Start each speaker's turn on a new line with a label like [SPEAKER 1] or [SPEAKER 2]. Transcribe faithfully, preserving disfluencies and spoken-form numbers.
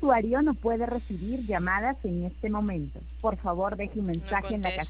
[SPEAKER 1] usuario no puede recibir llamadas en este momento. Por favor, deje un mensaje en la
[SPEAKER 2] contesto.